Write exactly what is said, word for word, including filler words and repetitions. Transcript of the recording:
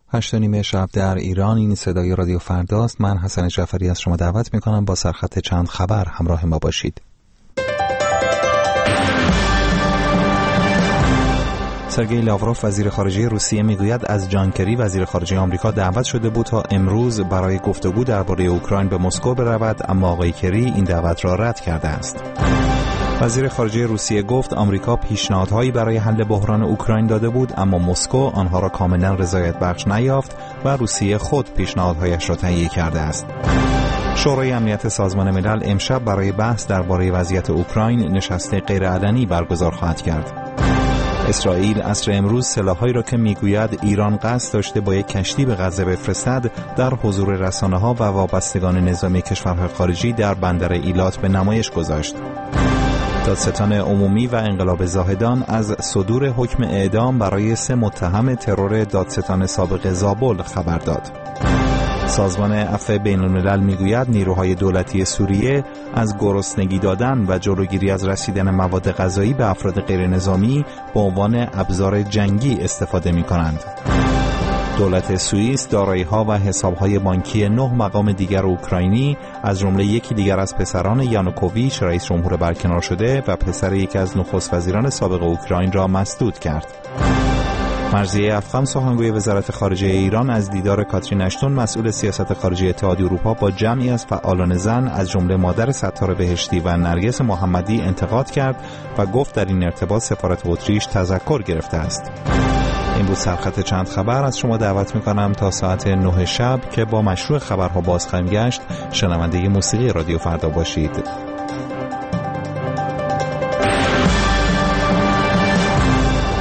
هشت و نیم شب در ایران. این صدای رادیو فرداست. من حسن جعفری از شما دعوت میکنم با سرخط چند خبر همراه ما باشید. سرگئی لاوروف وزیر خارجه روسیه میگوید از جان کری وزیر خارجه آمریکا دعوت شده بود تا امروز برای گفتگو درباره اوکراین به مسکو برود، اما آقای کری این دعوت را رد کرده است. وزیر خارجه روسیه گفت آمریکا پیشنهادهایی برای حل بحران اوکراین داده بود، اما مسکو آنها را کاملا رضایت بخش نیافت و روسیه خود پیشنهادهایش را تهیه کرده است. شورای امنیت سازمان ملل امشب برای بحث درباره وضعیت اوکراین نشست غیرعلنی برگزار خواهد کرد. اسرائیل عصر امروز سلاح‌هایی را که میگوید ایران قصد داشته با یک کشتی به غزه بفرستد در حضور رسانه‌ها و وابستگان نظامی کشورهای خارجی در بندر ایلات به نمایش گذاشت. دادستان عمومی و انقلاب زاهدان از صدور حکم اعدام برای سه متهم ترور دادستان سابق زابل خبر داد. سازمان عفو بین الملل میگوید نیروهای دولتی سوریه از گرسنگی دادن و جلوگیری از رسیدن مواد غذایی به افراد غیر نظامی به عنوان ابزار جنگی استفاده می کنند. دولت سوئیس دارایی‌ها و حساب‌های بانکی نه مقام دیگر اوکراینی از جمله یکی دیگر از پسران یانوکوویچ رئیس جمهور برکنار شده و پسر یکی از نخست وزیران سابق اوکراین را مسدود کرد. مرضیه افخم سخنگوی وزارت خارجه ایران از دیدار کاترین اشتون مسئول سیاست خارجی اتحادیه اروپا با جمعی از فعالان زن از جمله مادر ستار بهشتی و نرگس محمدی انتقاد کرد و گفت در این ارتباط سفارت اتریش تذکر گرفته است. این بود سرخط چند خبر. از شما دعوت میکنم تا ساعت نه شب که با مشروع خبرها باز خواهیم گشت شنونده موسیقی رادیو فردا باشید.